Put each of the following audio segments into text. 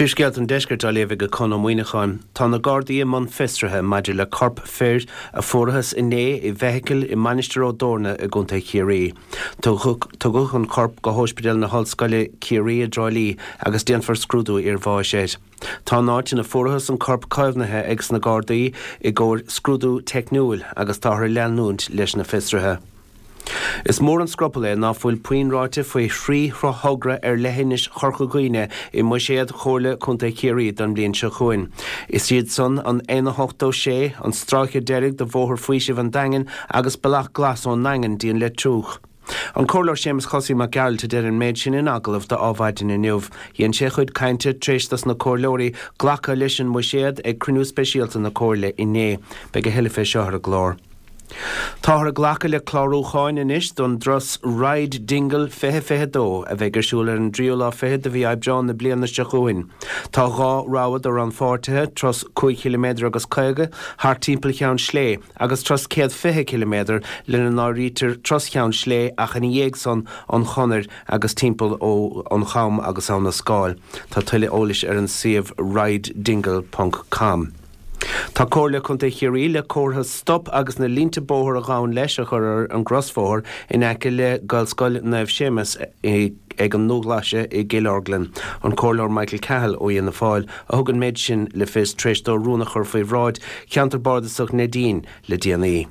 Trísgelt an deisgurt a lévig a conamhuineáin, tá na Gardaí man festrathe maidir le corp fér a fórthas inné I vehicle I manister ó Dorna a gunta Chiarí. Tugach an corp go hospidal na hallscoile Chiarí a Droilí agus déanfar scrúdú ar bháiséid. Tá náit na fórthas an corp caimhnathe agus na Gardaí I gcóir scrúdú technúil agus táthar leanúint leis na festrathe. Is mór an scrupule ná bhfuil puinráite faoi thrí throthógra lehéinis chorchaghine I muiséad chomhla chunta Chiarí don bliain se chuin. Is iad son an 186 an stráiche deirg de bhóthar faoisih an dagan agus bealach glas ón nagan díon le trúch. An cólar sémas chosí mar geall te deir an méid sin in agalah de ábhaidin inniuh. Dhéon sé chuid cainte tréistas na córlóirí ghlacha leis an muiséad ag cruinniú speisialta na córla inné, beag a heilifé seothar a glór. Táthar a ghlacha le chlárúcháin inis don dros Ride Dingle fehe dó a bheith gursúil ar an dríolá fehe de bhí aibdrán na bliana se chuin. Tá gá ráhad ar an fáirtithe tros 5 km agus caige, thar timpeall cheann slé, agus tros 150 km lena nárítar tros cheann slé ach in dhéag son an chonair agus timpeall ó an cham agus an na scáil. Tá tuile ólis ar an siomh ridedingle.com. Tá cóirla chunta Chiarí le cóirtha stop agus na línta bóthar a gáin leis a chur an grosfóthar in aice le gailscoil Naomh Séamas ag an nóglaise I Gilorglan. An cóirleoir Michael Cahill ó dhéana na fáil a thugann méid sin le fis tréistó rúna chur faoi bhráid ceantar bardasach Nadine le DNA.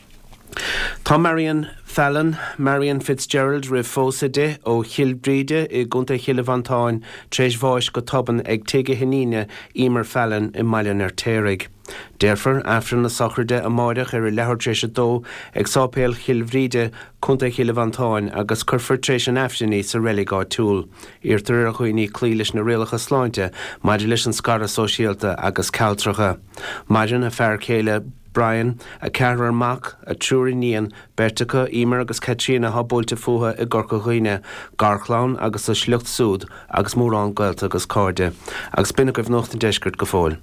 Tá Marion Fallon, Marion Fitzgerald rih fósa de ó Chilbríde I gunta Chilvantáin tréis bháis go toban ag tuige hinine Emer Fallon I maileann ar téirigh. Therefore, after na sacrde a máideach ar a lehar tréis a dó ag sápéal Chilbríde chunta Chilvantáin agus curfar tréis an aftaní sa religá túl. Irtar a chuoine clí leis na réalacha sláinte, maidir leis an scara sóisialta agus caltracha. Maidir a fear céile Brian, a Carver Mac, a Trúri Nían, Bertacha, Emer agus Katrina habulta fuha I Gorcaghine, Garchlán agus a Schlucht Súd, agus Mórán Gaelta agus Corde, agus Binnach of Nocht in Deisgurt go fóil.